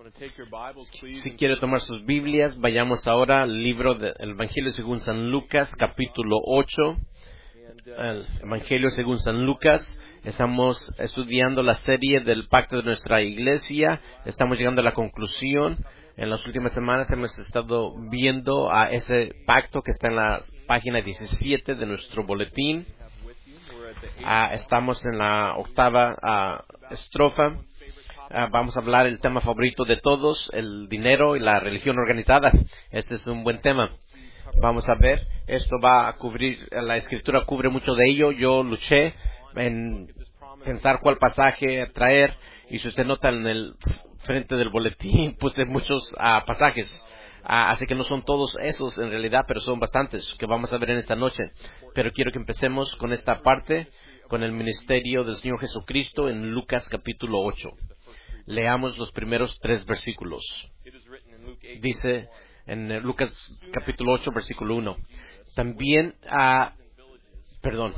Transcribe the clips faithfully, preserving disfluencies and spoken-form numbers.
Si quiere tomar sus Biblias, vayamos ahora al libro del Evangelio según San Lucas, capítulo ocho. El Evangelio según San Lucas. Estamos estudiando la serie del pacto de nuestra iglesia. Estamos llegando a la conclusión. En las últimas semanas hemos estado viendo a ese pacto que está en la página diecisiete de nuestro boletín. Ah, estamos en la octava ah, estrofa. Uh, vamos a hablar el tema favorito de todos, el dinero y la religión organizada. Este es un buen tema. Vamos a ver, esto va a cubrir, la escritura cubre mucho de ello. Yo luché en pensar cuál pasaje traer, y si usted nota en el frente del boletín, puse muchos uh, pasajes. Uh, así que no son todos esos en realidad, pero son bastantes que vamos a ver en esta noche. Pero quiero que empecemos con esta parte, con el ministerio del Señor Jesucristo en Lucas capítulo ocho. Leamos los primeros tres versículos. Dice en Lucas capítulo ocho, versículo uno. También, a, perdón,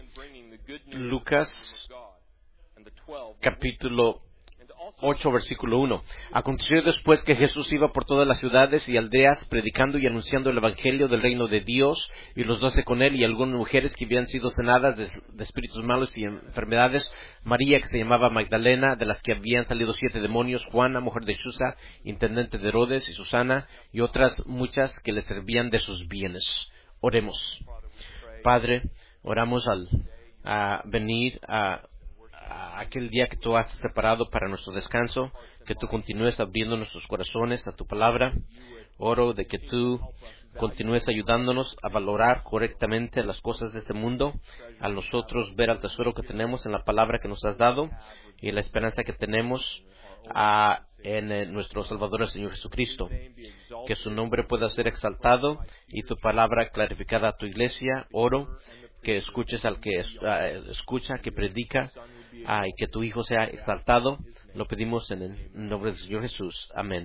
Lucas capítulo ocho, versículo uno. Aconteció después que Jesús iba por todas las ciudades y aldeas predicando y anunciando el evangelio del reino de Dios, y los doce con él y algunas mujeres que habían sido sanadas de, de espíritus malos y enfermedades: María, que se llamaba Magdalena, de las que habían salido siete demonios; Juana, mujer de Chuza, intendente de Herodes, y Susana, y otras muchas que le servían de sus bienes. Oremos. Padre, oramos al a venir a aquel día que tú has preparado para nuestro descanso, que tú continúes abriendo nuestros corazones a tu palabra. Oro de que tú continúes ayudándonos a valorar correctamente las cosas de este mundo, a nosotros ver al tesoro que tenemos en la palabra que nos has dado y la esperanza que tenemos a, en eh, nuestro Salvador, el Señor Jesucristo. Que su nombre pueda ser exaltado y tu palabra clarificada a tu iglesia. Oro que escuches al que es, uh, escucha, que predica, uh, y que tu Hijo sea exaltado. Lo pedimos en el nombre del Señor Jesús. Amén.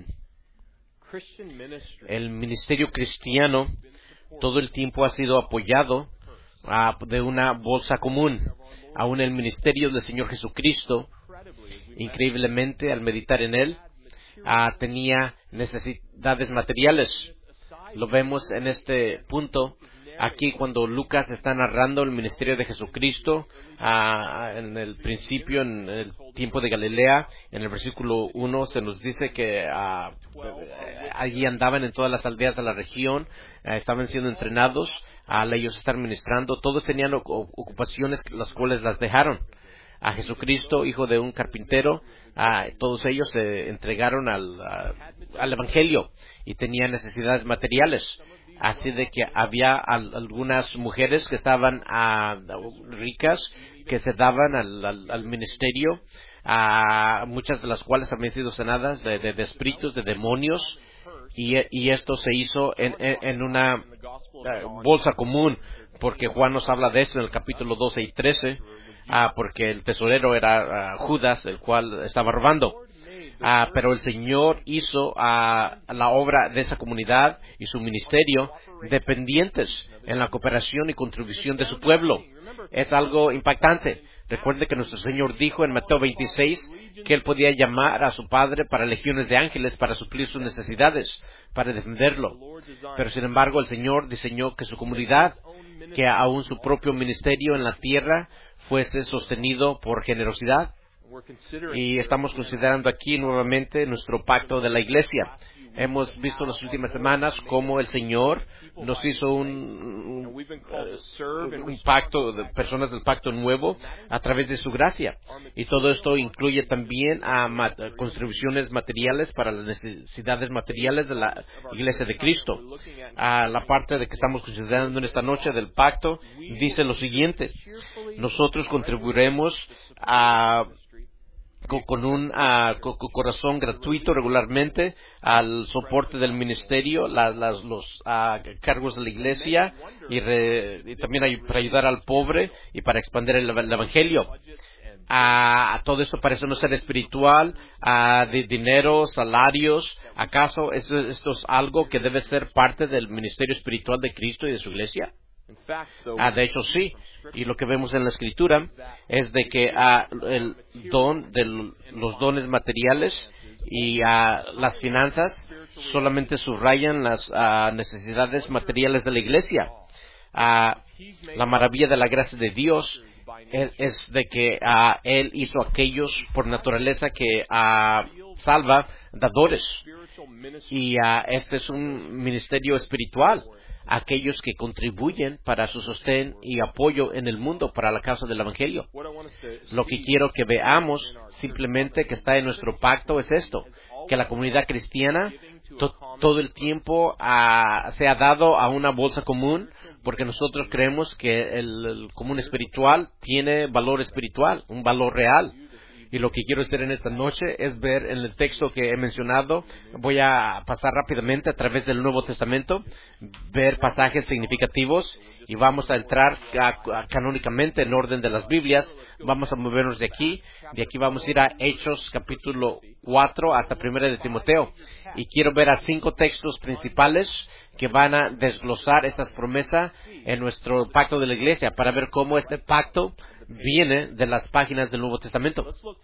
El ministerio cristiano todo el tiempo ha sido apoyado uh, de una bolsa común. Aún el ministerio del Señor Jesucristo, increíblemente, al meditar en él, uh, tenía necesidades materiales. Lo vemos en este punto. Aquí, cuando Lucas está narrando el ministerio de Jesucristo, uh, en el principio, en el tiempo de Galilea, en el versículo uno se nos dice que uh, allí andaban en todas las aldeas de la región, uh, estaban siendo entrenados al ellos estar ministrando. Todos tenían ocupaciones las cuales las dejaron. A Jesucristo, hijo de un carpintero, uh, todos ellos se entregaron al, uh, al Evangelio y tenían necesidades materiales. Así de que había al, algunas mujeres que estaban uh, ricas, que se daban al, al, al ministerio, uh, muchas de las cuales habían sido sanadas de, de, de espíritus, de demonios, y, y esto se hizo en, en, en una uh, bolsa común, porque Juan nos habla de esto en el capítulo doce y trece, uh, porque el tesorero era uh, Judas, el cual estaba robando. Uh, pero el Señor hizo uh, la obra de esa comunidad y su ministerio dependientes en la cooperación y contribución de su pueblo. Es algo impactante. Recuerde que nuestro Señor dijo en Mateo veintiséis que Él podía llamar a su Padre para legiones de ángeles para suplir sus necesidades, para defenderlo. Pero sin embargo el Señor diseñó que su comunidad, que aún su propio ministerio en la tierra, fuese sostenido por generosidad. Y estamos considerando aquí nuevamente nuestro pacto de la iglesia. Hemos visto en las últimas semanas cómo el Señor nos hizo un, un, un pacto de personas del pacto nuevo a través de su gracia. Y todo esto incluye también a mat, contribuciones materiales para las necesidades materiales de la iglesia de Cristo. A la parte de que estamos considerando en esta noche del pacto dice lo siguiente: nosotros contribuiremos a con un uh, con, con corazón gratuito regularmente al soporte del ministerio, la, las, los uh, cargos de la iglesia, y, re, y también ay, para ayudar al pobre y para expandir el, el evangelio. Uh, todo esto parece no ser espiritual, uh, de dinero, salarios. ¿Acaso esto, esto es algo que debe ser parte del ministerio espiritual de Cristo y de su iglesia? Ah, de hecho sí, y lo que vemos en la Escritura es de que ah, el don de los dones materiales y uh, las finanzas solamente subrayan las uh, necesidades materiales de la iglesia. Uh, la maravilla de la gracia de Dios es, es de que uh, Él hizo aquellos por naturaleza que uh, salva dadores. Y uh, este es un ministerio espiritual. Aquellos que contribuyen para su sostén y apoyo en el mundo para la causa del Evangelio. Lo que quiero que veamos simplemente que está en nuestro pacto es esto, que la comunidad cristiana to, todo el tiempo uh, se ha dado a una bolsa común, porque nosotros creemos que el, el común espiritual tiene valor espiritual, un valor real. Y lo que quiero hacer en esta noche es ver en el texto que he mencionado. Voy a pasar rápidamente a través del Nuevo Testamento, ver pasajes significativos y vamos a entrar a, a, canónicamente en orden de las Biblias. Vamos a movernos de aquí. De aquí vamos a ir a Hechos capítulo cuatro hasta Primera de Timoteo. Y quiero ver a cinco textos principales que van a desglosar estas promesas en nuestro pacto de la iglesia para ver cómo este pacto viene de las páginas del Nuevo Testamento.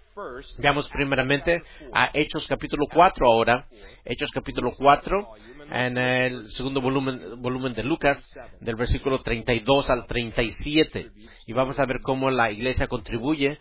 Veamos primeramente a Hechos capítulo cuatro ahora. Hechos capítulo cuatro, en el segundo volumen, volumen de Lucas, del versículo treinta y dos al treinta y siete. Y vamos a ver cómo la iglesia contribuye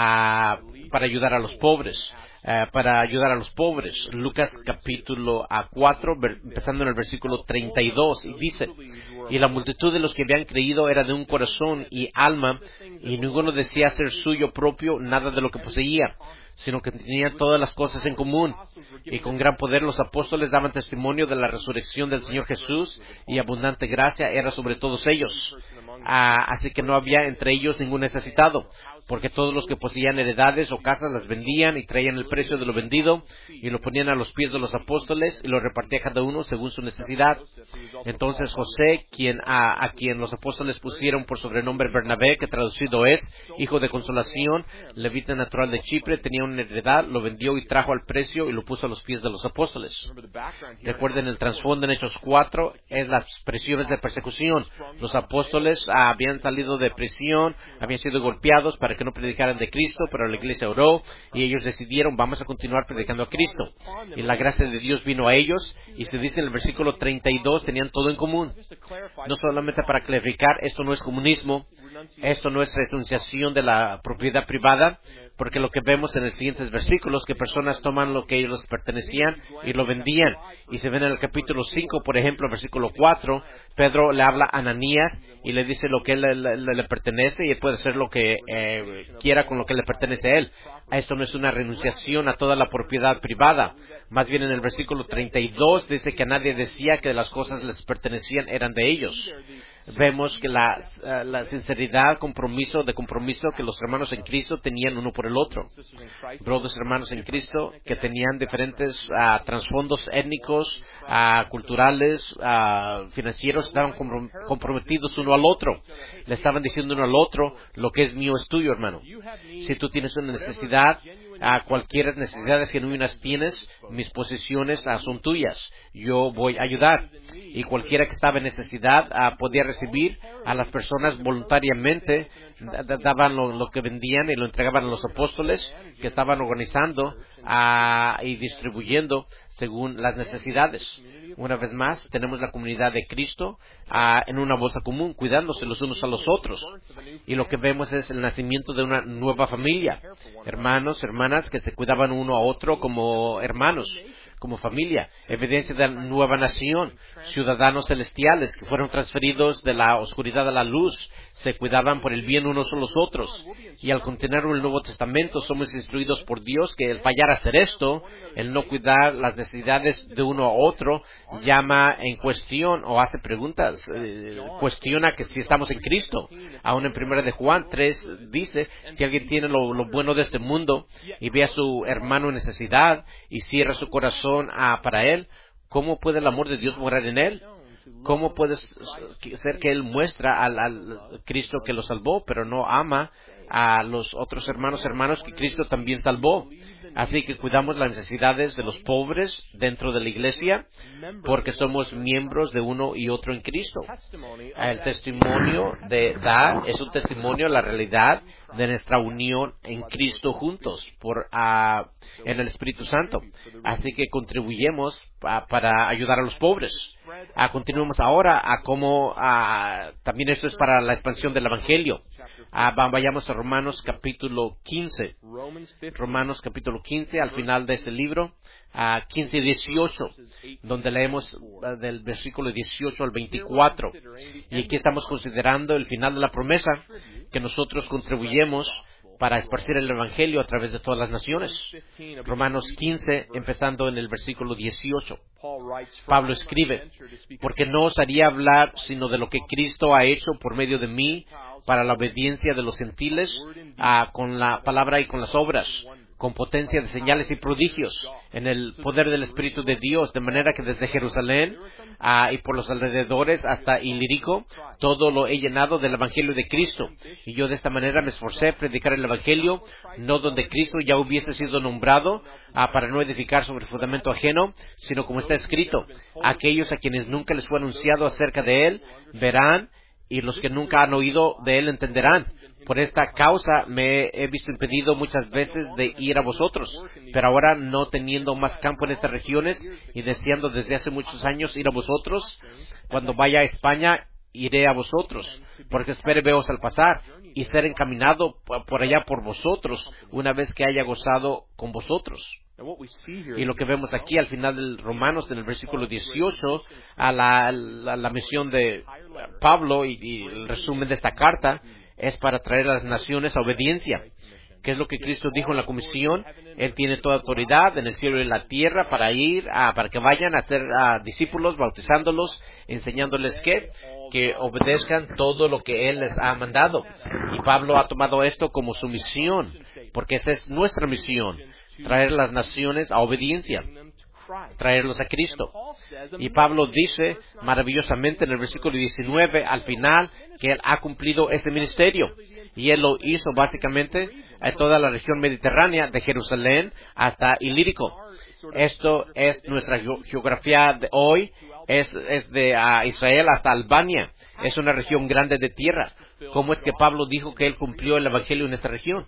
a, para ayudar a los pobres. Uh, para ayudar a los pobres. Lucas capítulo cuatro, ver, empezando en el versículo treinta y dos, y dice: y la multitud de los que habían creído era de un corazón y alma, y ninguno decía ser suyo propio nada de lo que poseía, sino que tenían todas las cosas en común. Y con gran poder los apóstoles daban testimonio de la resurrección del Señor Jesús, y abundante gracia era sobre todos ellos. Ah, así que no había entre ellos ningún necesitado, porque todos los que poseían heredades o casas las vendían y traían el precio de lo vendido y lo ponían a los pies de los apóstoles y lo repartía cada uno según su necesidad. Entonces José, quien a, a quien los apóstoles pusieron por sobrenombre Bernabé, que traducido es hijo de consolación, levita natural de Chipre, tenía una heredad, lo vendió y trajo al precio y lo puso a los pies de los apóstoles. Recuerden, el trasfondo en Hechos cuatro es las presiones de persecución. Los apóstoles ah, habían salido de prisión, habían sido golpeados para que no predicaran de Cristo, pero la iglesia oró y ellos decidieron: vamos a continuar predicando a Cristo. Y la gracia de Dios vino a ellos, y se dice en el versículo treinta y dos, tenían todo en común. No solamente para clarificar, esto no es comunismo, esto no es renunciación de la propiedad privada, porque lo que vemos en los siguientes versículos, que personas toman lo que ellos les pertenecían y lo vendían. Y se ven en el capítulo cinco, por ejemplo, versículo cuatro, Pedro le habla a Ananías y le dice lo que él le, le, le pertenece, y él puede hacer lo que eh, quiera con lo que le pertenece a él. Esto no es una renunciación a toda la propiedad privada. Más bien en el versículo treinta y dos dice que nadie decía que las cosas les pertenecían eran de ellos. Vemos que la, uh, la sinceridad, compromiso, de compromiso que los hermanos en Cristo tenían uno por el otro. Brothers, hermanos en Cristo, que tenían diferentes uh, trasfondos étnicos, uh, culturales, uh, financieros, estaban comprom- comprometidos uno al otro. Le estaban diciendo uno al otro: lo que es mío es tuyo, hermano. Si tú tienes una necesidad, a uh, cualquier necesidades genuinas tienes, mis posesiones uh, son tuyas. Yo voy a ayudar. Y cualquiera que estaba en necesidad uh, podía recibir. A las personas voluntariamente daban lo, lo que vendían y lo entregaban a los apóstoles, que estaban organizando uh, y distribuyendo según las necesidades. Una vez más, tenemos la comunidad de Cristo uh, en una bolsa común, cuidándose los unos a los otros. Y lo que vemos es el nacimiento de una nueva familia. Hermanos, hermanas que se cuidaban uno a otro como hermanos, como familia. Evidencia de la nueva nación. Ciudadanos celestiales que fueron transferidos de la oscuridad a la luz. Se cuidaban por el bien unos a los otros. Y al continuar el Nuevo Testamento, somos instruidos por Dios que el fallar a hacer esto, el no cuidar las necesidades de uno a otro, llama en cuestión o hace preguntas, eh, cuestiona que si estamos en Cristo. Aún en Primera de Juan tres dice: si alguien tiene lo, lo bueno de este mundo y ve a su hermano en necesidad y cierra su corazón a, para él, ¿cómo puede el amor de Dios morar en él? ¿Cómo puede ser que Él muestra al, al Cristo que lo salvó, pero no ama a los otros hermanos, hermanos que Cristo también salvó. Así que cuidamos las necesidades de los pobres dentro de la iglesia, porque somos miembros de uno y otro en Cristo. El testimonio de da es un testimonio a la realidad de nuestra unión en Cristo juntos por uh, en el Espíritu Santo. Así que contribuyemos uh, para ayudar a los pobres. Uh, continuemos ahora a cómo uh, también esto es para la expansión del Evangelio. Uh, vayamos a Romanos capítulo quince. Romanos capítulo quince, al final de este libro, uh, quince y dieciocho, donde leemos uh, del versículo dieciocho al veinticuatro. Y aquí estamos considerando el final de la promesa que nosotros contribuyemos para esparcir el Evangelio a través de todas las naciones. Romanos quince, empezando en el versículo dieciocho. Pablo escribe: porque no os haría hablar sino de lo que Cristo ha hecho por medio de mí para la obediencia de los gentiles, uh, con la palabra y con las obras, con potencia de señales y prodigios, en el poder del Espíritu de Dios, de manera que desde Jerusalén uh, y por los alrededores hasta Ilírico, todo lo he llenado del Evangelio de Cristo. Y yo de esta manera me esforcé a predicar el Evangelio, no donde Cristo ya hubiese sido nombrado, uh, para no edificar sobre fundamento ajeno, sino como está escrito: aquellos a quienes nunca les fue anunciado acerca de Él, verán, y los que nunca han oído de Él entenderán. Por esta causa me he visto impedido muchas veces de ir a vosotros, pero ahora, no teniendo más campo en estas regiones y deseando desde hace muchos años ir a vosotros, cuando vaya a España iré a vosotros, porque espero veros al pasar y ser encaminado por allá por vosotros una vez que haya gozado con vosotros. Y lo que vemos aquí al final del Romanos, en el versículo dieciocho, a la, la, la misión de Pablo y, y el resumen de esta carta, es para traer a las naciones a obediencia. ¿Qué es lo que Cristo dijo en la comisión? Él tiene toda autoridad en el cielo y en la tierra para ir, a, para que vayan a ser a, discípulos, bautizándolos, enseñándoles que, que obedezcan todo lo que Él les ha mandado. Y Pablo ha tomado esto como su misión, porque esa es nuestra misión, traer a las naciones a obediencia, traerlos a Cristo. Y Pablo dice maravillosamente en el versículo diecinueve, al final, que Él ha cumplido ese ministerio. Y Él lo hizo básicamente a toda la región mediterránea, de Jerusalén hasta Ilírico. Esto es nuestra geografía de hoy, es, es de uh, Israel hasta Albania. Es una región grande de tierra. ¿Cómo es que Pablo dijo que él cumplió el Evangelio en esta región?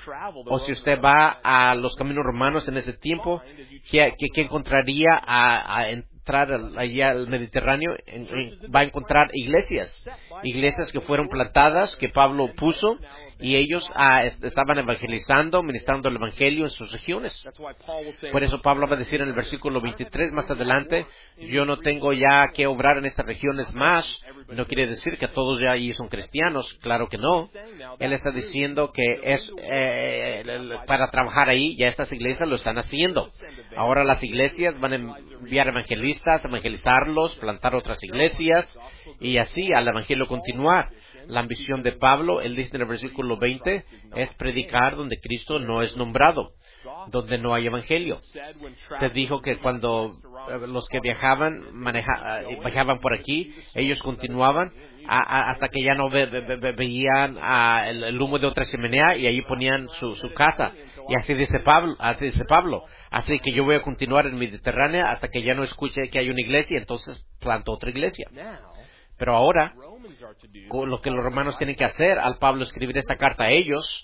O si usted va a los caminos romanos en ese tiempo, ¿qué, qué, qué encontraría a, a entrar allá al Mediterráneo? En, en, va a encontrar iglesias, iglesias que fueron plantadas, que Pablo puso, y ellos ah, estaban evangelizando, ministrando el Evangelio en sus regiones. Por eso Pablo va a decir en el versículo veintitrés más adelante: yo no tengo ya que obrar en estas regiones más. No quiere decir que todos ya ahí son cristianos, claro que no. Él está diciendo que es eh, para trabajar ahí, ya estas iglesias lo están haciendo. Ahora las iglesias van a enviar evangelistas, evangelizarlos, plantar otras iglesias, y así al Evangelio continuar. La ambición de Pablo, él dice en el versículo veinte, es predicar donde Cristo no es nombrado, donde no hay Evangelio. Se dijo que cuando los que viajaban, maneja, viajaban por aquí, ellos continuaban a, a, hasta que ya no ve, ve, ve, veían a, el, el humo de otra chimenea, y ahí ponían su, su casa. Y así dice Pablo, así dice Pablo. Así que yo voy a continuar en Mediterránea hasta que ya no escuche que hay una iglesia, entonces planto otra iglesia. Pero ahora, lo que los romanos tienen que hacer al Pablo escribir esta carta a ellos,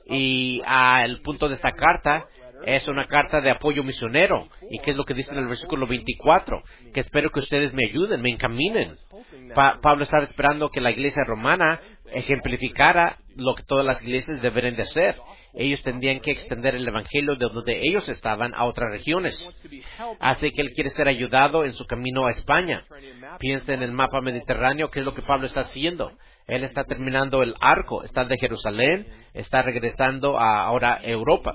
y a el punto de esta carta es una carta de apoyo misionero. ¿Y qué es lo que dice en el versículo veinticuatro? Que espero que ustedes me ayuden, me encaminen. Pa- Pablo estaba esperando que la iglesia romana ejemplificara lo que todas las iglesias deberían de hacer. Ellos tendrían que extender el Evangelio de donde ellos estaban a otras regiones. Así que él quiere ser ayudado en su camino a España. Piensa en el mapa mediterráneo, ¿qué es lo que Pablo está haciendo? Él está terminando el arco, está de Jerusalén, está regresando a ahora Europa.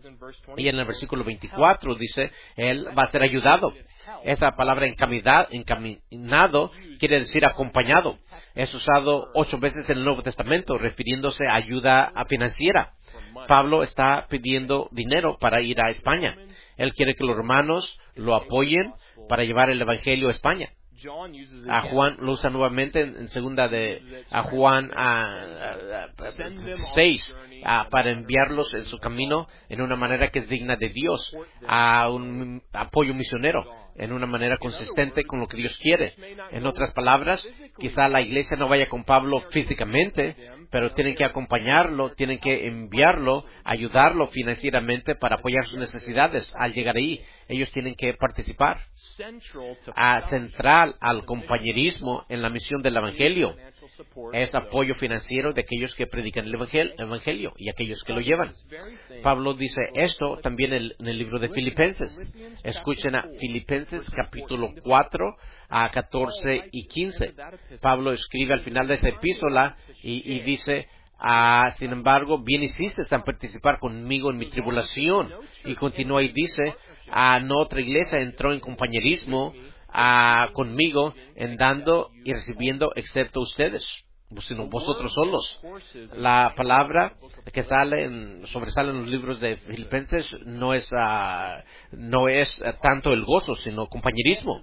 Y en el versículo veinticuatro dice, él va a ser ayudado. Esa palabra encaminado, encaminado quiere decir acompañado. Es usado ocho veces en el Nuevo Testamento, refiriéndose a ayuda financiera. Pablo está pidiendo dinero para ir a España. Él quiere que los hermanos lo apoyen para llevar el Evangelio a España. A Juan lo usa nuevamente en, en segunda de a Juan a, seis para enviarlos en su camino en una manera que es digna de Dios, a un apoyo misionero en una manera consistente con lo que Dios quiere. En otras palabras, quizá la iglesia no vaya con Pablo físicamente, pero tienen que acompañarlo, tienen que enviarlo, ayudarlo financieramente para apoyar sus necesidades. Al llegar ahí, ellos tienen que participar. A central al compañerismo en la misión del Evangelio es apoyo financiero de aquellos que predican el Evangelio y aquellos que lo llevan. Pablo dice esto también en el libro de Filipenses. Escuchen a Filipenses capítulo cuatro a catorce y quince. Pablo escribe al final de esta epístola y, y dice: Ah, sin embargo, bien hiciste en participar conmigo en mi tribulación. Y continúa y dice: Ah, no otra iglesia entró en compañerismo ah, conmigo en dando y recibiendo excepto ustedes, sino vosotros solos. La palabra que sale en, sobresale en los libros de Filipenses no es uh, no es uh, tanto el gozo, sino compañerismo.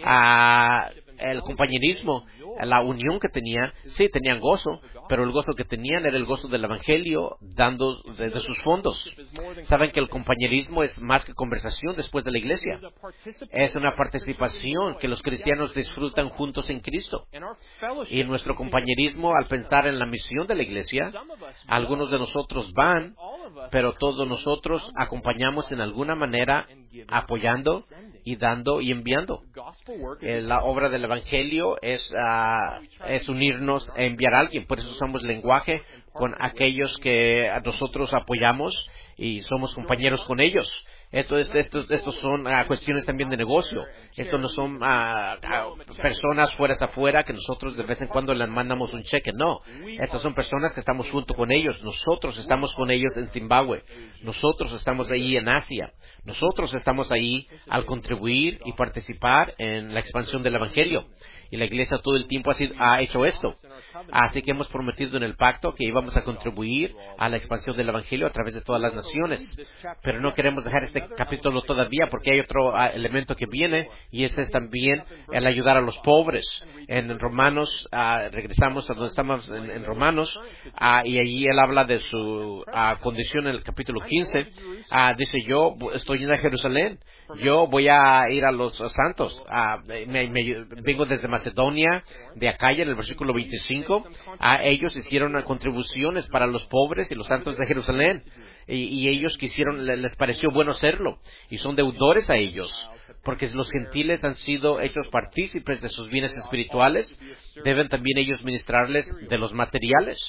Uh, el compañerismo, la unión que tenían, sí tenían gozo, pero el gozo que tenían era el gozo del Evangelio dando de, de sus fondos. Saben que el compañerismo es más que conversación después de la iglesia. Es una participación que los cristianos disfrutan juntos en Cristo. Y nuestro compañerismo, al pensar en la misión de la iglesia, algunos de nosotros van, pero todos nosotros acompañamos en alguna manera, apoyando y dando y enviando. Eh, la obra del Evangelio es, uh, es unirnos a enviar a alguien. Por eso usamos lenguaje con aquellos que nosotros apoyamos y somos compañeros con ellos. Esto es, estos, estos son uh, cuestiones también de negocio. Estos no son uh, uh, personas fuera afuera que nosotros de vez en cuando les mandamos un cheque. No, estas son personas que estamos junto con ellos. Nosotros estamos con ellos en Zimbabue. Nosotros estamos ahí en Asia. Nosotros estamos ahí al contribuir y participar en la expansión del Evangelio. Y la iglesia todo el tiempo ha, sido, ha hecho esto. Así que hemos prometido en el pacto que íbamos a contribuir a la expansión del Evangelio a través de todas las naciones. Pero no queremos dejar este capítulo todavía, porque hay otro uh, elemento que viene, y ese es también el ayudar a los pobres. En Romanos, uh, regresamos a donde estamos en, en Romanos, uh, y allí él habla de su uh, condición en el capítulo quince. Uh, dice: yo estoy en Jerusalén, yo voy a ir a los santos. Uh, me, me, vengo desde Macedonia, de Acaya, en el versículo veinticinco. Uh, ellos hicieron contribuciones para los pobres y los santos de Jerusalén. Y, y ellos quisieron, les pareció bueno hacerlo, y son deudores a ellos, porque los gentiles han sido hechos partícipes de sus bienes espirituales, deben también ellos ministrarles de los materiales.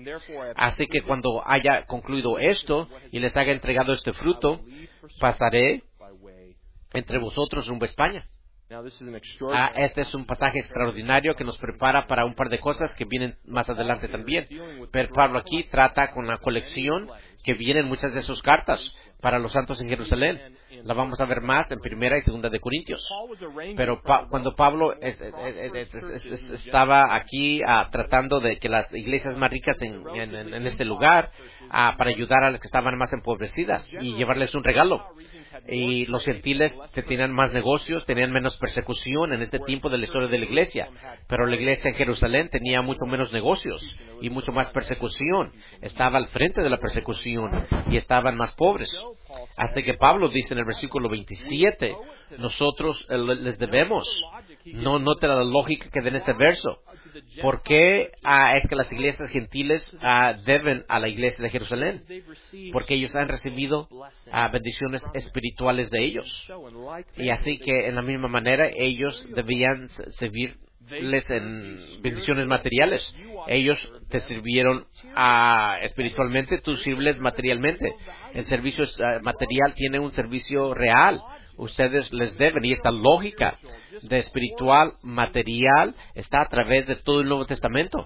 Así que cuando haya concluido esto y les haya entregado este fruto, pasaré entre vosotros rumbo a España. Ah, este es un pasaje extraordinario que nos prepara para un par de cosas que vienen más adelante también. Pero Pablo aquí trata con la colección que viene en muchas de sus cartas para los santos en Jerusalén. La vamos a ver más en Primera y Segunda de Corintios. Pero pa- cuando Pablo es, es, es, es, es, estaba aquí ah, tratando de que las iglesias más ricas en, en, en este lugar, ah, para ayudar a las que estaban más empobrecidas y llevarles un regalo. Y los gentiles que tenían más negocios, tenían menos persecución en este tiempo de la historia de la iglesia. Pero la iglesia en Jerusalén tenía mucho menos negocios y mucho más persecución. Estaba al frente de la persecución y estaban más pobres. Hasta que Pablo dice en el versículo veintisiete, nosotros eh, les debemos. No note la lógica que da en este verso. ¿Por qué ah, es que las iglesias gentiles ah, deben a la iglesia de Jerusalén? Porque ellos han recibido ah, bendiciones espirituales de ellos. Y así que en la misma manera ellos debían servirles en bendiciones materiales. Ellos te sirvieron ah, espiritualmente, tú sirves materialmente. El servicio ah, material tiene un servicio real. Ustedes les deben, y esta lógica de espiritual material está a través de todo el Nuevo Testamento.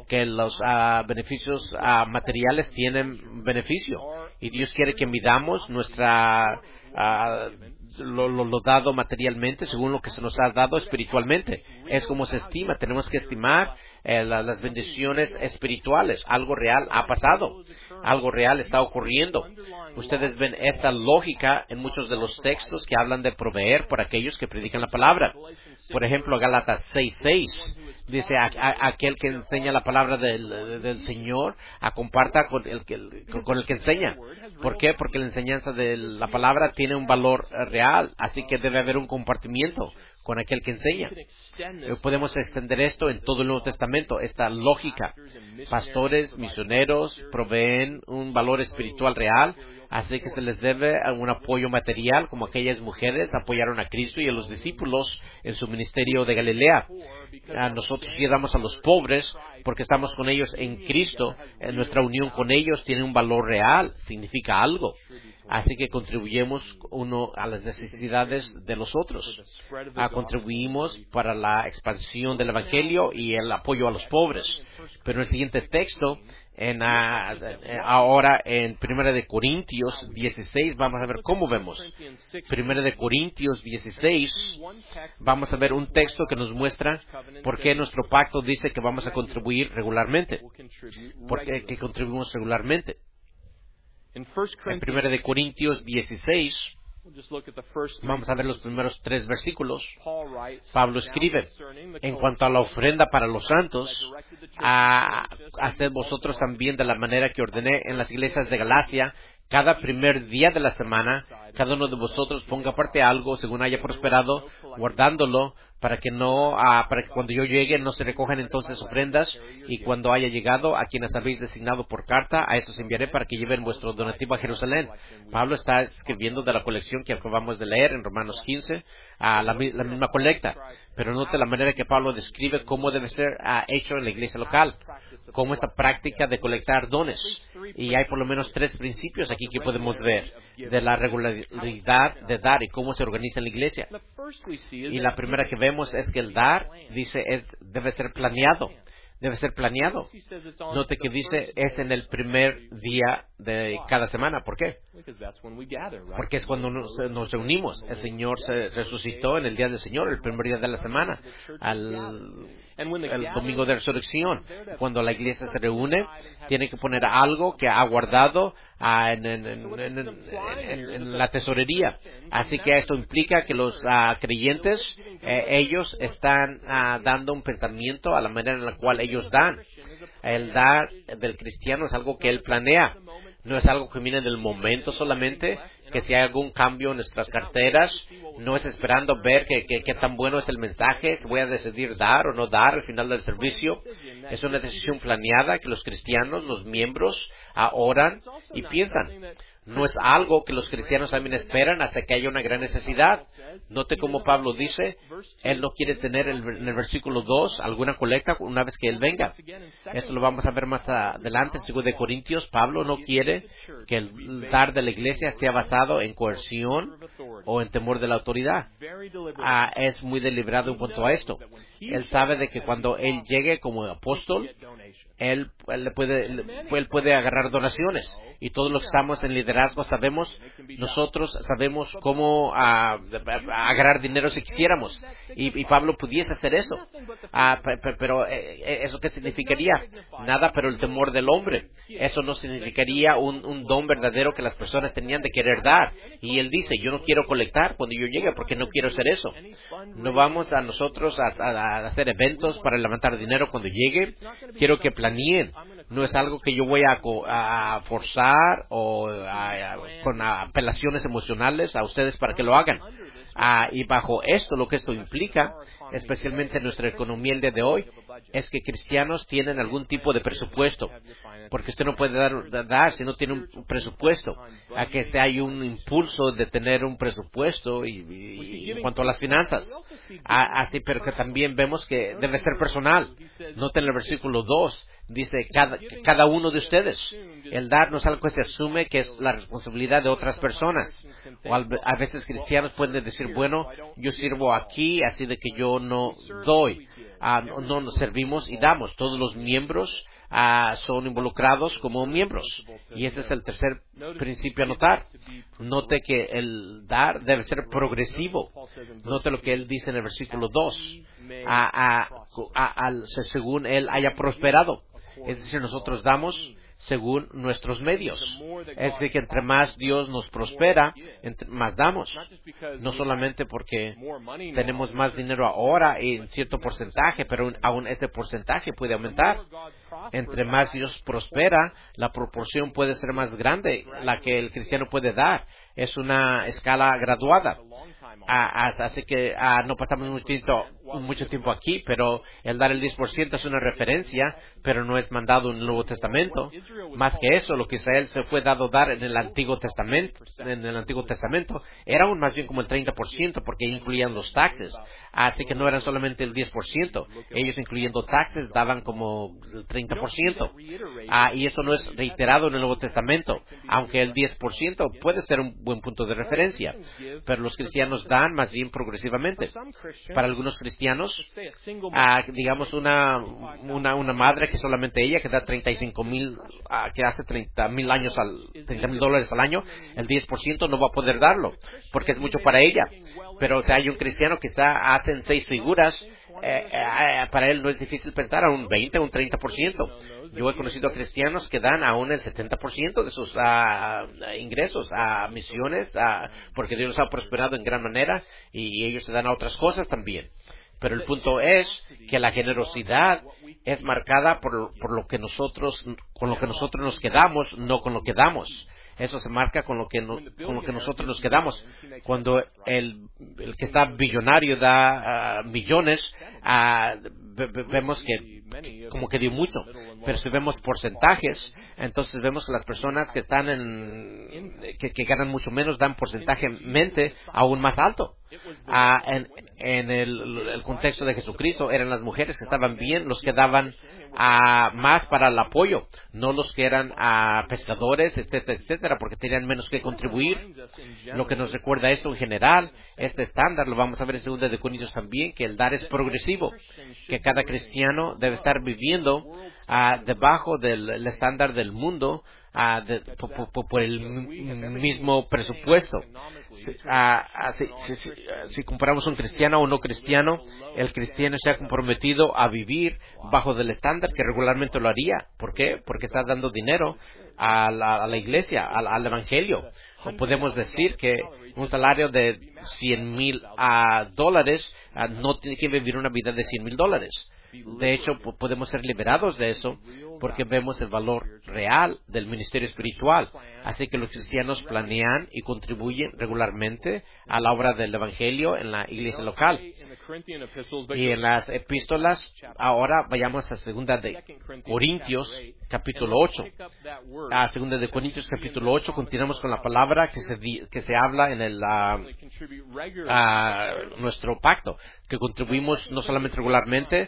que los uh, beneficios uh, materiales tienen beneficio. Y Dios quiere que midamos nuestra uh, lo, lo, lo dado materialmente según lo que se nos ha dado espiritualmente. Es como se estima. Tenemos que estimar eh, la, las bendiciones espirituales. Algo real ha pasado. Algo real está ocurriendo. Ustedes ven esta lógica en muchos de los textos que hablan de proveer por aquellos que predican la palabra. Por ejemplo, Gálatas seis seis dice, a, a, aquel que enseña la palabra del, del Señor, a comparta con el, que, con el que enseña. ¿Por qué? Porque la enseñanza de la palabra tiene un valor real, así que debe haber un compartimiento con aquel que enseña. Podemos extender esto en todo el Nuevo Testamento, esta lógica. Pastores, misioneros proveen un valor espiritual real, así que se les debe un apoyo material, como aquellas mujeres apoyaron a Cristo y a los discípulos en su ministerio de Galilea. A nosotros ayudamos a los pobres porque estamos con ellos en Cristo. En nuestra unión con ellos tiene un valor real, significa algo. Así que contribuimos uno a las necesidades de los otros. Ah, contribuimos para la expansión del Evangelio y el apoyo a los pobres. Pero en el siguiente texto, en, uh, ahora en Primera de Corintios dieciséis, vamos a ver cómo vemos. Primera de Corintios dieciséis, vamos a ver un texto que nos muestra por qué nuestro pacto dice que vamos a contribuir regularmente. ¿Por qué que contribuimos regularmente? En Primera de Corintios dieciséis, vamos a ver los primeros tres versículos. Pablo escribe, en cuanto a la ofrenda para los santos, a, haced vosotros también de la manera que ordené en las iglesias de Galacia, cada primer día de la semana, cada uno de vosotros ponga aparte algo según haya prosperado, guardándolo para que no, ah, para que cuando yo llegue no se recojan entonces ofrendas, y cuando haya llegado a quienes habéis designado por carta, a estos enviaré para que lleven vuestro donativo a Jerusalén. Pablo está escribiendo de la colección que acabamos de leer en Romanos quince, a la, la misma colecta, pero note la manera que Pablo describe cómo debe ser ah, hecho en la iglesia local, cómo esta práctica de colectar dones. Y hay por lo menos tres principios aquí que podemos ver de la regularidad de dar y cómo se organiza en la iglesia. Y la primera que vemos es que el dar, dice, es, debe ser planeado. Debe ser planeado. Note que dice, es en el primer día de cada semana. ¿Por qué? Porque es cuando nos, nos reunimos. El Señor se resucitó en el día del Señor, el primer día de la semana, al el domingo de resurrección. Cuando la iglesia se reúne, tiene que poner algo que ha guardado uh, en, en, en, en, en, en la tesorería. Así que esto implica que los uh, creyentes, eh, ellos están uh, dando un pensamiento a la manera en la cual ellos dan. El dar del cristiano es algo que él planea. No es algo que viene del momento solamente, que si hay algún cambio en nuestras carteras, no es esperando ver qué que, que tan bueno es el mensaje, si voy a decidir dar o no dar al final del servicio. Es una decisión planeada que los cristianos, los miembros, ah, oran y piensan. No es algo que los cristianos también esperan hasta que haya una gran necesidad. Note cómo Pablo dice, él no quiere tener el, en el versículo dos alguna colecta una vez que él venga. Esto lo vamos a ver más adelante en segundo de Corintios. Pablo no quiere que el dar de la iglesia sea basado en coerción o en temor de la autoridad. Ah, es muy deliberado en cuanto a esto. Él sabe de que cuando él llegue como apóstol, Él, él, puede, él puede agarrar donaciones, y todos los que estamos en liderazgo sabemos, nosotros sabemos cómo uh, agarrar dinero si quisiéramos, y, y Pablo pudiese hacer eso, uh, pe, pe, pero eh, ¿eso qué significaría? Nada, pero el temor del hombre. Eso no significaría un, un don verdadero que las personas tenían de querer dar, y él dice, yo no quiero colectar cuando yo llegue porque no quiero hacer eso. No vamos a nosotros a, a, a hacer eventos para levantar dinero cuando llegue. Quiero que planeen. No es algo que yo voy a, a forzar o a, a, con apelaciones emocionales a ustedes para que lo hagan. Ah, y bajo esto, lo que esto implica, especialmente en nuestra economía el día de hoy, es que cristianos tienen algún tipo de presupuesto, porque usted no puede dar, dar si no tiene un presupuesto. A que hay un impulso de tener un presupuesto y, y, y en cuanto a las finanzas. Ah, así, pero que también vemos que debe ser personal. Noten el versículo dos, dice cada, cada uno de ustedes. El dar no es algo que se asume que es la responsabilidad de otras personas. O a veces cristianos pueden decir, bueno, yo sirvo aquí, así de que yo no doy. ah, no, no nos servimos y damos. Todos los miembros ah, son involucrados como miembros. Y ese es el tercer principio a notar. Note que el dar debe ser progresivo. Note lo que él dice en el versículo dos. A, a, a, a, según él haya prosperado. Es decir, nosotros damos según nuestros medios. Es decir, que entre más Dios nos prospera, entre más damos. No solamente porque tenemos más dinero ahora en cierto porcentaje, pero aún ese porcentaje puede aumentar. Entre más Dios prospera, la proporción puede ser más grande, la que el cristiano puede dar. Es una escala graduada. Ah, así que ah, no pasamos mucho tiempo, mucho tiempo aquí, pero el dar el diez por ciento es una referencia, pero no es mandado en el Nuevo Testamento. Más que eso, lo que Israel se fue dado dar en el Antiguo Testamento, en el Antiguo Testamento, era aún más bien como el treinta por ciento, porque incluían los taxes. Así que no eran solamente el diez por ciento. Ellos, incluyendo taxes, daban como el treinta por ciento. Ah, y eso no es reiterado en el Nuevo Testamento, aunque el diez por ciento puede ser un buen punto de referencia. Pero los cristianos dan más bien progresivamente. Para algunos cristianos, ah, digamos una, una una madre que solamente ella, que da treinta y cinco mil, ah, que hace treinta mil años al, treinta mil dólares al año, el diez por ciento no va a poder darlo, porque es mucho para ella. Pero si hay un cristiano que está, hacen seis figuras, eh, eh, para él no es difícil pensar a un veinte, un treinta por ciento. Yo he conocido a cristianos que dan aún el setenta por ciento de sus uh, ingresos a misiones, uh, porque Dios los ha prosperado en gran manera, y ellos se dan a otras cosas también. Pero el punto es que la generosidad es marcada por, por lo que nosotros, con lo que nosotros nos quedamos, no con lo que damos. Eso se marca con lo que no, con lo que nosotros nos quedamos. Cuando el, el que está billonario da uh, millones, uh, ve, ve, vemos que como que dio mucho. Pero si vemos porcentajes, entonces vemos que las personas que están en que, que ganan mucho menos dan porcentajemente aún más alto. Uh, en en el, el contexto de Jesucristo eran las mujeres que estaban bien los que daban Uh, más para el apoyo, no los que eran uh, pescadores, etcétera, etcétera, porque tenían menos que contribuir. Lo que nos recuerda esto en general, este estándar, lo vamos a ver en segunda de Corintios también, que el dar es progresivo, que cada cristiano debe estar viviendo uh, debajo del el estándar del mundo, uh, de, por, por, por el mismo presupuesto. Si, uh, uh, si, si, si, uh, si comparamos un cristiano o no cristiano, el cristiano se ha comprometido a vivir bajo del estándar que regularmente lo haría. ¿Por qué? Porque está dando dinero a la, a la iglesia, al, al evangelio. O podemos decir que un salario de cien mil dólares uh, no tiene que vivir una vida de cien mil dólares. De hecho, podemos ser liberados de eso porque vemos el valor real del ministerio espiritual. Así que los cristianos planean y contribuyen regularmente a la obra del evangelio en la iglesia local. Y en las epístolas, ahora vayamos a segunda de Corintios, capítulo ocho. A segunda de Corintios, capítulo ocho, continuamos con la palabra que se, di, que se habla en el uh, uh, nuestro pacto, que contribuimos no solamente regularmente,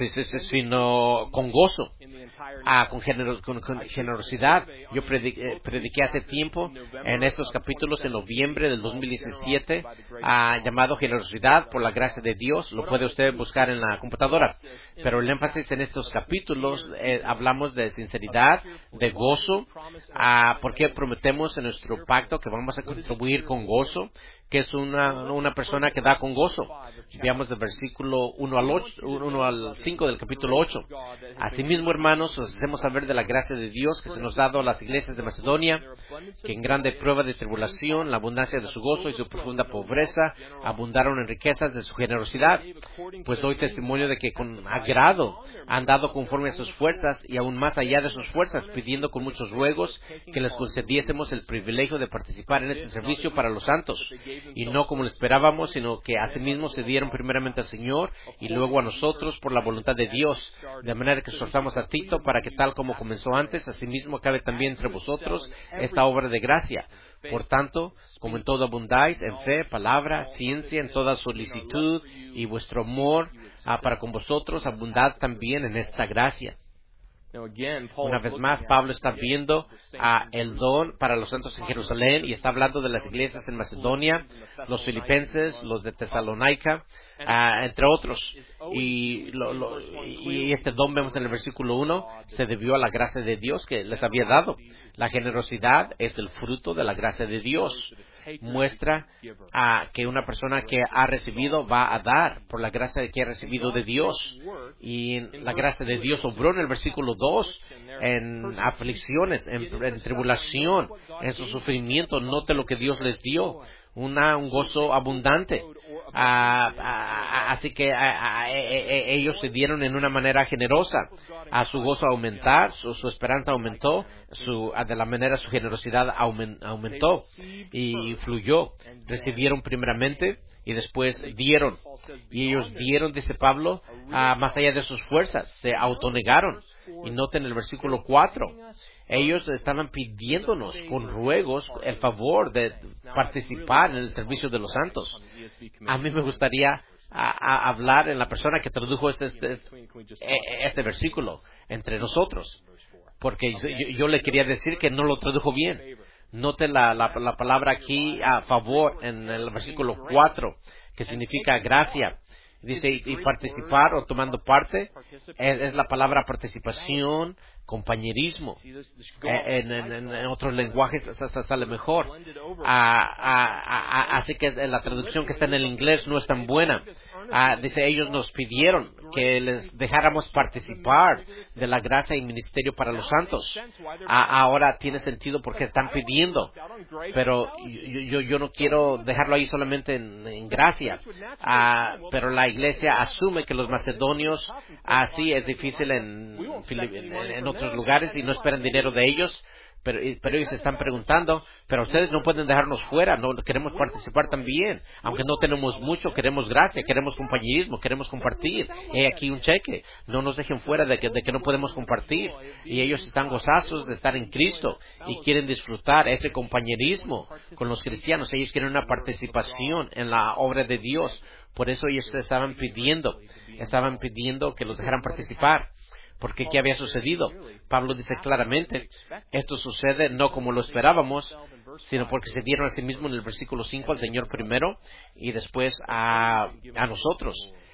sino con gozo, uh, con, genero, con, con generosidad. Yo prediqué, prediqué hace tiempo en estos capítulos en noviembre del dos mil diecisiete, uh, llamado Generosidad por la gracia de Dios. Lo puede usted buscar en la computadora. Pero el énfasis en estos capítulos, eh, hablamos de sinceridad, de gozo, uh, porque prometemos en nuestro pacto que vamos a contribuir con gozo, que es una, una persona que da con gozo. Veamos del versículo uno al, ocho, uno al cinco del capítulo ocho. Asimismo, hermanos, os hacemos saber de la gracia de Dios que se nos ha dado a las iglesias de Macedonia, que en grande prueba de tribulación, la abundancia de su gozo y su profunda pobreza abundaron en riquezas de su generosidad. Pues doy testimonio de que con agrado han dado conforme a sus fuerzas y aún más allá de sus fuerzas, pidiendo con muchos ruegos que les concediésemos el privilegio de participar en este servicio para los santos. Y no como lo esperábamos, sino que asimismo se dieron primeramente al Señor y luego a nosotros por la voluntad de Dios, de manera que exhortamos a Tito para que tal como comenzó antes, asimismo acabe también entre vosotros esta obra de gracia. Por tanto, como en todo abundáis, en fe, palabra, ciencia, en toda solicitud y vuestro amor ah, para con vosotros, abundad también en esta gracia. Una vez más, Pablo está viendo a el don para los santos en Jerusalén y está hablando de las iglesias en Macedonia, los filipenses, los de Tesalónica, uh, entre otros. Y, lo, lo, y este don, vemos en el versículo uno, se debió a la gracia de Dios que les había dado. La generosidad es el fruto de la gracia de Dios. Muestra a que una persona que ha recibido va a dar por la gracia que ha recibido de Dios. Y la gracia de Dios obró en el versículo dos, en aflicciones, en, en tribulación, en su sufrimiento. Note lo que Dios les dio, una, un gozo abundante. Ah, ah, así que ah, ah, eh, ellos se dieron en una manera generosa. A su gozo aumentar, su, su esperanza aumentó, su, de la manera su generosidad aument, aumentó y fluyó. Recibieron primeramente y después dieron. Y ellos dieron, dice Pablo, ah, más allá de sus fuerzas, se autonegaron. Y noten el versículo cuatro. Ellos estaban pidiéndonos con ruegos el favor de participar en el servicio de los santos. A mí me gustaría a, a hablar en la persona que tradujo este, este, este, este versículo entre nosotros, porque yo, yo le quería decir que no lo tradujo bien. Note la, la, la palabra aquí a favor en el versículo cuatro, que significa gracia. Dice, y, y participar o tomando parte, es, es la palabra participación, compañerismo. En, en, en, en otros lenguajes sale mejor. Ah, ah, ah, así que la traducción que está en el inglés no es tan buena. Ah, dice, ellos nos pidieron que les dejáramos participar de la gracia y ministerio para los santos. Ah, ahora tiene sentido porque están pidiendo, pero yo, yo, yo no quiero dejarlo ahí solamente en, en gracia. Ah, pero la iglesia asume que los macedonios, así es difícil en, en, en otros lugares y no esperan dinero de ellos. Pero, pero ellos se están preguntando, pero ustedes no pueden dejarnos fuera, no queremos participar también, aunque no tenemos mucho, queremos gracia, queremos compañerismo, queremos compartir. He aquí un cheque, no nos dejen fuera de que, de que no podemos compartir. Y ellos están gozosos de estar en Cristo y quieren disfrutar ese compañerismo con los cristianos. Ellos quieren una participación en la obra de Dios. Por eso ellos estaban pidiendo, estaban pidiendo que los dejaran participar. Porque ¿qué había sucedido? Pablo dice claramente, esto sucede no como lo esperábamos, sino porque se dieron a sí mismos en el versículo cinco al Señor primero y después a, a nosotros.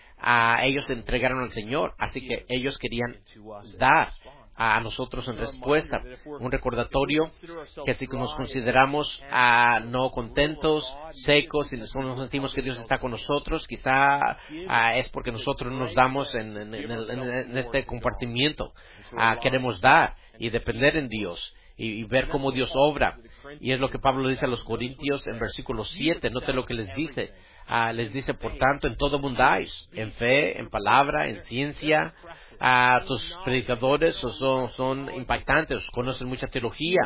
A ellos se entregaron al Señor, así que ellos querían dar a nosotros en respuesta. Un recordatorio que si nos consideramos uh, no contentos, secos, y no sentimos que Dios está con nosotros, quizá uh, es porque nosotros no nos damos en, en, en, el, en este compartimiento. Uh, queremos dar y depender en Dios y, y ver cómo Dios obra. Y es lo que Pablo dice a los Corintios en versículo siete. Note lo que les dice. Uh, les dice, por tanto, en todo abundáis, en fe, en palabra, en ciencia. Uh, tus predicadores son, son impactantes, conocen mucha teología.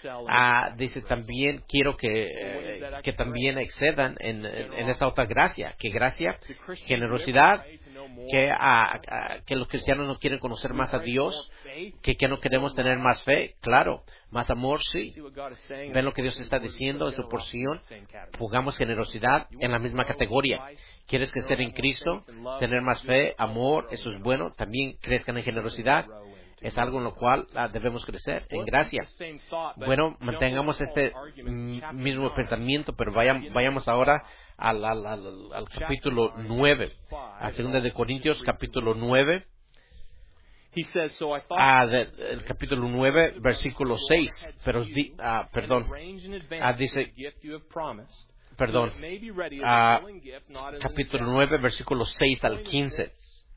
Uh, dice también, quiero que, eh, que también excedan en, en, en esta otra gracia. ¿Qué gracia? Generosidad. Que, uh, uh, que los cristianos no quieren conocer más a Dios, que, que no queremos tener más fe, claro, más amor, sí. Ven lo que Dios está diciendo en su porción. Pongamos generosidad en la misma categoría. ¿Quieres crecer en Cristo? Tener más fe, amor, eso es bueno. También crezcan en generosidad. Es algo en lo cual uh, debemos crecer, en gracia. Bueno, mantengamos este mm, mismo pensamiento, pero vayam, vayamos ahora al, al, al, al capítulo nueve, a segunda de Corintios, capítulo nueve. Ah, de, el capítulo nueve, versículo seis, pero di, ah, perdón, ah, dice, perdón, ah, capítulo nueve, versículo seis al quince.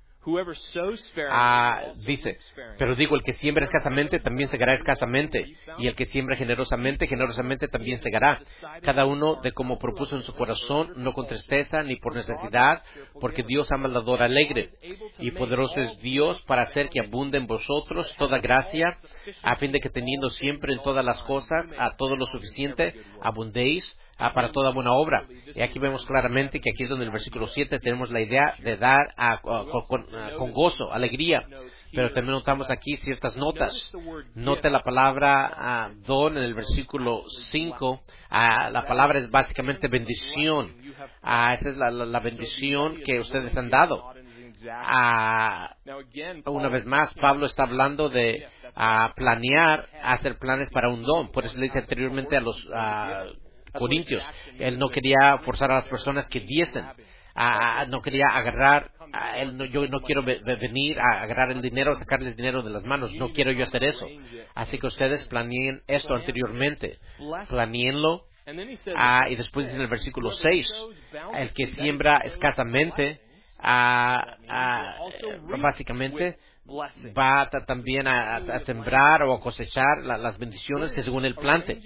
Ah, dice, pero digo, el que siembra escasamente también segará escasamente, y el que siembra generosamente, generosamente también segará. Cada uno de como propuso en su corazón, no con tristeza ni por necesidad, porque Dios ama al dador alegre. Y poderoso es Dios para hacer que abunde en vosotros toda gracia, a fin de que teniendo siempre en todas las cosas a todo lo suficiente, abundéis Ah, para toda buena obra. Y aquí vemos claramente que aquí es donde en el versículo siete tenemos la idea de dar a, a, con, con, a, con gozo, alegría. Pero también notamos aquí ciertas notas. Note la palabra ah, don en el versículo cinco. Ah, la palabra es básicamente bendición. Ah, esa es la, la, la bendición que ustedes han dado. Ah, una vez más, Pablo está hablando de ah, planear, hacer planes para un don. Por eso le dice anteriormente a los ah, corintios, él no quería forzar a las personas que diesen. Ah, no quería agarrar, ah, él no, yo no quiero ve, venir a agarrar el dinero, sacarles dinero de las manos. No quiero yo hacer eso. Así que ustedes planeen esto anteriormente. Planéenlo. Ah, y después dice en el versículo seis, el que siembra escasamente, ah, ah, básicamente va a, también a, a sembrar o a cosechar la, las bendiciones que según el plante.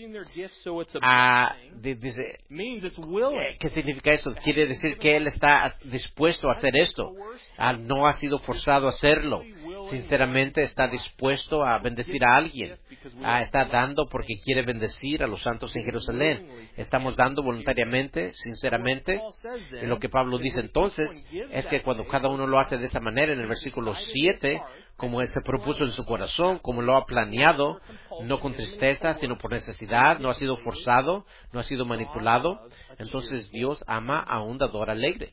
Ah, de, dice, ¿qué significa eso? Quiere decir que él está dispuesto a hacer esto. Ah, no ha sido forzado a hacerlo. Sinceramente está dispuesto a bendecir a alguien. Ah, está dando porque quiere bendecir a los santos en Jerusalén. Estamos dando voluntariamente, sinceramente. Y lo que Pablo dice entonces es que cuando cada uno lo hace de esa manera, en el versículo siete, como él se propuso en su corazón, como lo ha planeado, no con tristeza, sino por necesidad, no ha sido forzado, no ha sido manipulado, entonces Dios ama a un dador alegre.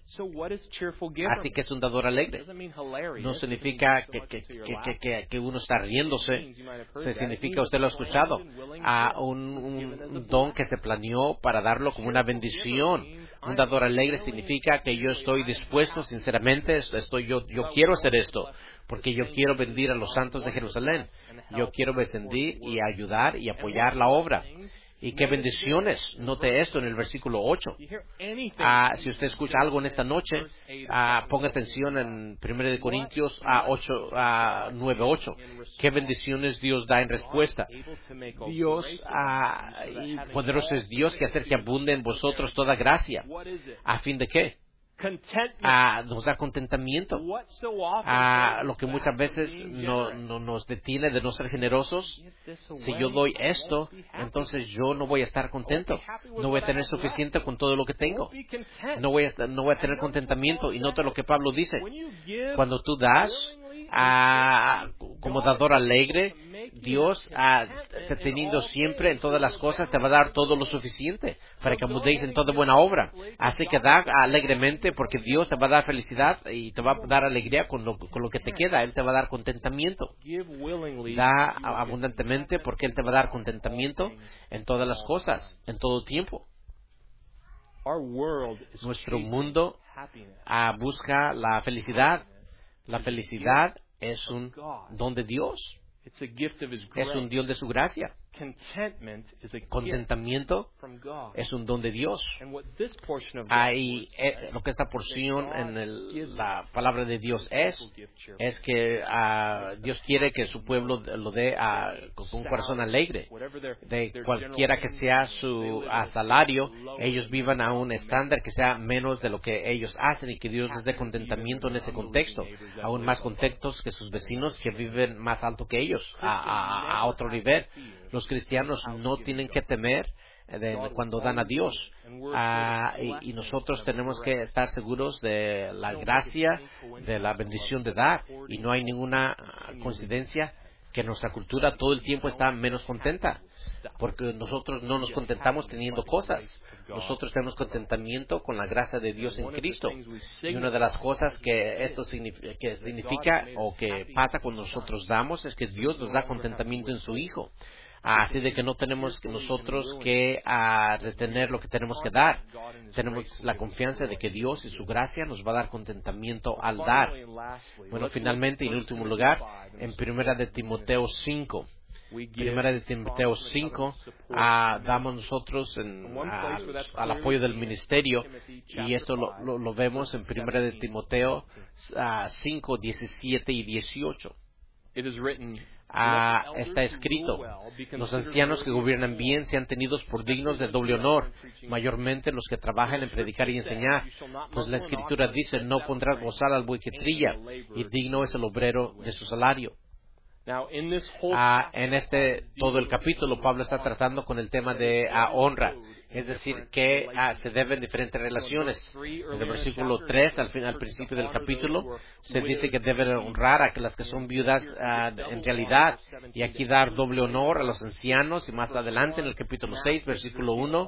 Así que es un dador alegre. No significa que, que, que, que, que uno está riéndose, se significa, usted lo ha escuchado, a un, un don que se planeó para darlo como una bendición. Un dador alegre significa que yo estoy dispuesto, sinceramente, estoy yo, yo quiero hacer esto, porque yo quiero bendir a los santos de Jerusalén. Yo quiero bendecir y ayudar y apoyar la obra. Y qué bendiciones. Note esto en el versículo ocho. Ah, si usted escucha algo en esta noche, ah, ponga atención en primera de Corintios ah, ocho, ah, nueve ocho. Qué bendiciones Dios da en respuesta. Dios, ah, y poderoso es Dios que hacer que abunde en vosotros toda gracia. ¿A fin de qué? Ah, nos da contentamiento. Ah, lo que muchas veces no, no nos detiene de no ser generosos. Si yo doy esto, entonces yo no voy a estar contento. No voy a tener suficiente con todo lo que tengo. No voy a, estar, no voy a tener contentamiento. Y nota lo que Pablo dice. Cuando tú das, ah, como dador alegre, Dios, ah, teniendo siempre en todas las cosas, te va a dar todo lo suficiente para que abundéis en toda buena obra. Así que da alegremente, porque Dios te va a dar felicidad y te va a dar alegría con lo, con lo que te queda. Él te va a dar contentamiento. Da abundantemente, porque Él te va a dar contentamiento en todas las cosas, en todo tiempo. Nuestro mundo ah, busca la felicidad. La felicidad es un don de Dios. Es un don de su gracia. Contentamiento es un don de Dios. Ahí, eh, lo que esta porción en el, la palabra de Dios es, es que uh, Dios quiere que su pueblo lo dé uh, con un corazón alegre. De cualquiera que sea su uh, salario, ellos vivan a un estándar que sea menos de lo que ellos hacen y que Dios les dé contentamiento en ese contexto. Aún más contentos que sus vecinos que viven más alto que ellos, a, a, a otro nivel. Los cristianos no tienen que temer de cuando dan a Dios. Ah, y, y nosotros tenemos que estar seguros de la gracia, de la bendición de dar. Y no hay ninguna coincidencia que nuestra cultura todo el tiempo está menos contenta. Porque nosotros no nos contentamos teniendo cosas. Nosotros tenemos contentamiento con la gracia de Dios en Cristo. Y una de las cosas que esto significa, que significa o que pasa cuando nosotros damos es que Dios nos da contentamiento en su Hijo. Así de que no tenemos que nosotros que uh, retener lo que tenemos que dar. Tenemos la confianza de que Dios y su gracia nos va a dar contentamiento al dar. Bueno, finalmente, y en último lugar, en Primera de Timoteo cinco. Primera de Timoteo cinco, uh, damos nosotros en, uh, al apoyo del ministerio, y esto lo, lo, lo vemos en Primera de Timoteo uh, cinco, diecisiete y dieciocho. Ah, está escrito: los ancianos que gobiernan bien sean tenidos por dignos de doble honor, mayormente los que trabajan en predicar y enseñar, pues la Escritura dice: no pondrás gozar al buey que trilla, y digno es el obrero de su salario. Ah, en este todo el capítulo Pablo está tratando con el tema de ah, honra, Es decir, que ah, se deben diferentes relaciones. En el versículo tres, al, fin, al principio del capítulo, se dice que deben honrar a las que son viudas ah, en realidad. Y aquí dar doble honor a los ancianos. Y más adelante, en el capítulo seis, versículo uno,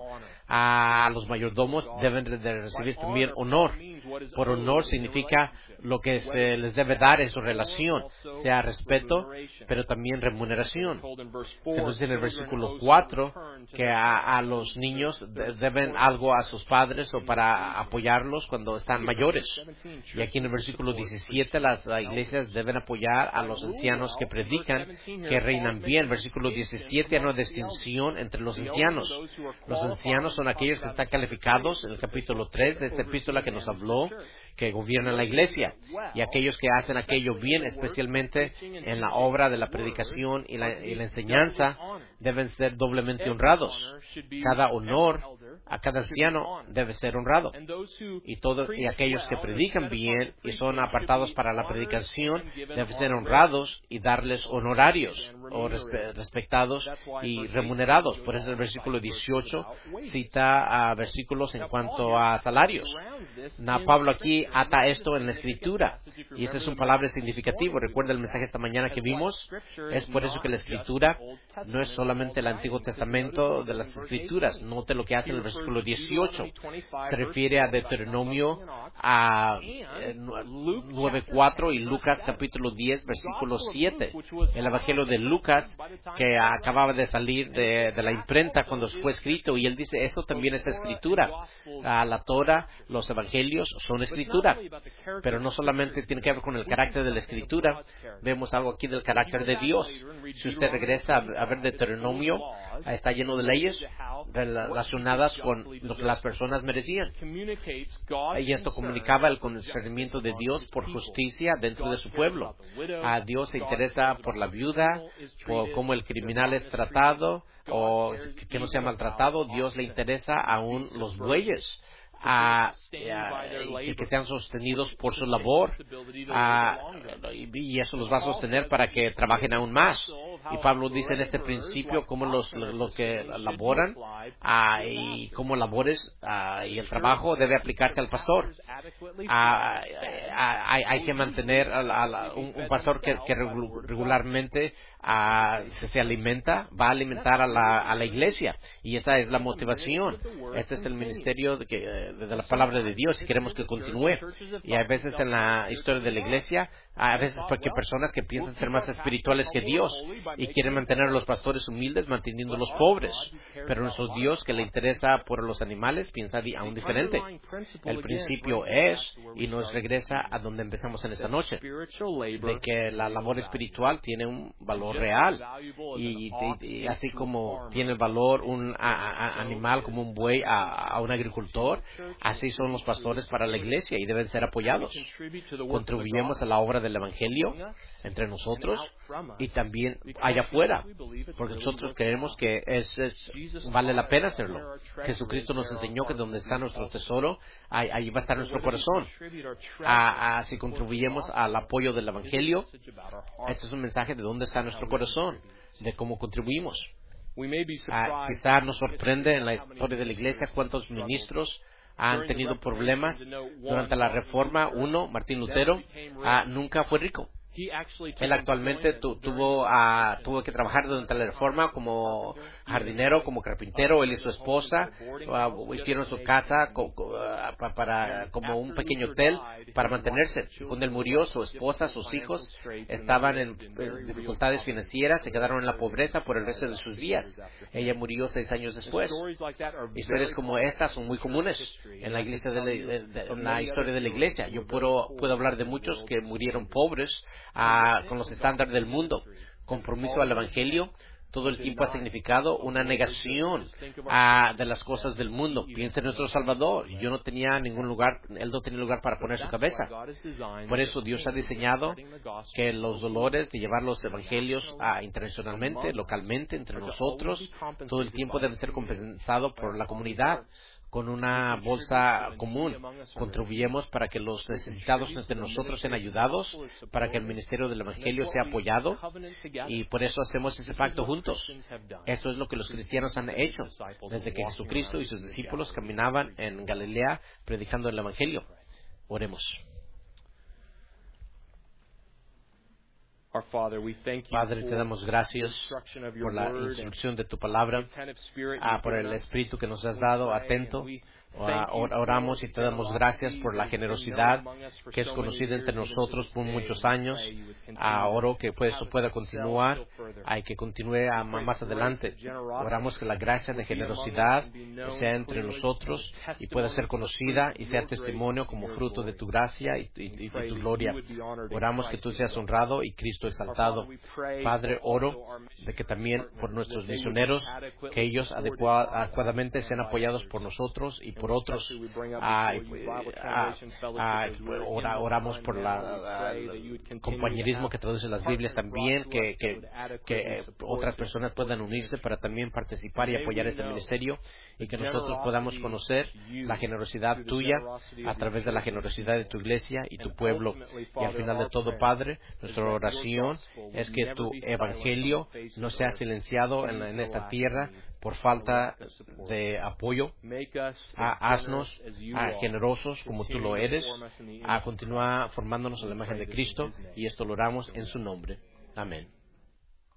a los mayordomos deben de recibir también honor. Por honor significa lo que se les debe dar en su relación, sea respeto, pero también remuneración. Se nos dice en el versículo cuatro que a, a los niños de, deben algo a sus padres o para apoyarlos cuando están mayores. Y aquí en el versículo diecisiete las iglesias deben apoyar a los ancianos que predican, que reinan bien. Versículo diecisiete hay una distinción entre los ancianos. Los ancianos son aquellos que están calificados en el capítulo tres de esta epístola que nos habló, que gobiernan la iglesia, y aquellos que hacen aquello bien, especialmente en la obra de la predicación y la, y la enseñanza, deben ser doblemente honrados. Cada honor a cada anciano debe ser honrado. Y todos y aquellos que predican bien y son apartados para la predicación deben ser honrados y darles honorarios o respe, respetados y remunerados. Por eso el versículo dieciocho cita a versículos en cuanto a salarios. Na, Pablo aquí ata esto en la Escritura, y esta es una palabra significativa. Recuerda el mensaje esta mañana que vimos. Es por eso que la Escritura no es solamente el Antiguo Testamento de las Escrituras. Note lo que hace en el versículo dieciocho. Se refiere a Deuteronomio a eh, nueve cuatro y Lucas capítulo diez versículo siete. El Evangelio de Lucas, que acababa de salir de, de la imprenta cuando fue escrito, y él dice, eso también es Escritura. A la Torah, los Evangelios son Escritura. Pero no solamente tiene que ver con el carácter de la Escritura, vemos algo aquí del carácter de Dios. Si usted regresa a ver Deuteronomio, está lleno de leyes relacionadas con lo que las personas merecían. Y esto comunicaba el conocimiento de Dios por justicia dentro de su pueblo. A Dios se interesa por la viuda, por cómo el criminal es tratado o que no sea maltratado. Dios le interesa aún los bueyes. A, a, y que sean sostenidos por su labor, a, y eso los va a sostener para que trabajen aún más. Y Pablo dice en este principio cómo los, los que laboran a, y cómo labores a, y el trabajo debe aplicarse al pastor. A, a, hay, hay que mantener a, a, un, un pastor que, que regularmente a, se, se alimenta, va a alimentar a la, a la iglesia, y esa es la motivación. Este es el ministerio de, que, de la palabra de Dios, y queremos que continúe. Y hay veces en la historia de la iglesia, hay veces porque personas que piensan ser más espirituales que Dios y quieren mantener a los pastores humildes manteniendo a los pobres, pero nuestro Dios, que le interesa por los animales, piensa aún diferente. El principio es, y nos regresa a donde empezamos en esta noche, de que la labor espiritual tiene un valor real, y, y, y así como tiene el valor un a, a, animal como un buey a, a un agricultor, así son los pastores para la iglesia y deben ser apoyados. Contribuyemos a la obra del Evangelio entre nosotros y también allá afuera, porque nosotros creemos que es, es, vale la pena hacerlo. Jesucristo nos enseñó que donde está nuestro tesoro, ahí, ahí va a estar nuestro corazón. A, a, si contribuyemos al apoyo del Evangelio, este es un mensaje de dónde está nuestro corazón, de cómo contribuimos. Ah, quizá nos sorprende en la historia de la iglesia cuántos ministros han tenido problemas durante la Reforma. Uno, Martín Lutero, ah, nunca fue rico. Él actualmente tu, tuvo uh, tuvo que trabajar durante la Reforma como jardinero, como carpintero. Él y su esposa uh, hicieron su casa co, co, uh, pa, para como un pequeño hotel para mantenerse. Cuando él murió, su esposa, sus hijos estaban en, en dificultades financieras, se quedaron en la pobreza por el resto de sus días. Ella murió seis años después. Historias como estas son muy comunes en la iglesia de la, de, de, en la historia de la iglesia. Yo puedo puedo hablar de muchos que murieron pobres Uh, con los estándares del mundo. Compromiso al Evangelio todo el tiempo ha significado una negación uh, de las cosas del mundo. Piensa en nuestro Salvador. Yo no tenía ningún lugar, Él no tenía lugar para poner su cabeza. Por eso Dios ha diseñado que los dolores de llevar los evangelios uh, internacionalmente, localmente, entre nosotros, todo el tiempo deben ser compensados por la comunidad, con una bolsa común. Contribuyemos para que los necesitados entre nosotros sean ayudados, para que el ministerio del Evangelio sea apoyado, y por eso hacemos ese pacto juntos. Esto es lo que los cristianos han hecho desde que Jesucristo y sus discípulos caminaban en Galilea predicando el Evangelio. Oremos. Padre, te damos gracias por la instrucción de tu palabra, ah, por el espíritu que nos has dado atento. Ah, oramos y te damos gracias por la generosidad que es conocida entre nosotros por muchos años. Ah, oro que pues, eso pueda continuar y que continúe a más adelante. Oramos que la gracia de generosidad sea entre nosotros y pueda ser conocida y sea testimonio como fruto de tu gracia y, y, y tu gloria. Oramos que tú seas honrado y Cristo exaltado. Padre, oro de que también por nuestros misioneros, que ellos adecua- adecuadamente sean apoyados por nosotros y por otros. Ah, ah, ah, ora- oramos por la, la- el compañerismo que traduce las Biblias también, que, que, que eh, otras personas puedan unirse para también participar y apoyar este ministerio, y que nosotros podamos conocer la generosidad tuya a través de la generosidad de tu iglesia y tu pueblo. Y al final de todo, Padre, nuestra oración es que tu evangelio no sea silenciado en, en esta tierra por falta de apoyo. Ah, haznos ah, generosos como tú lo eres. Ah, continúa formándonos en la imagen de Cristo, y esto lo oramos en su nombre. Amén.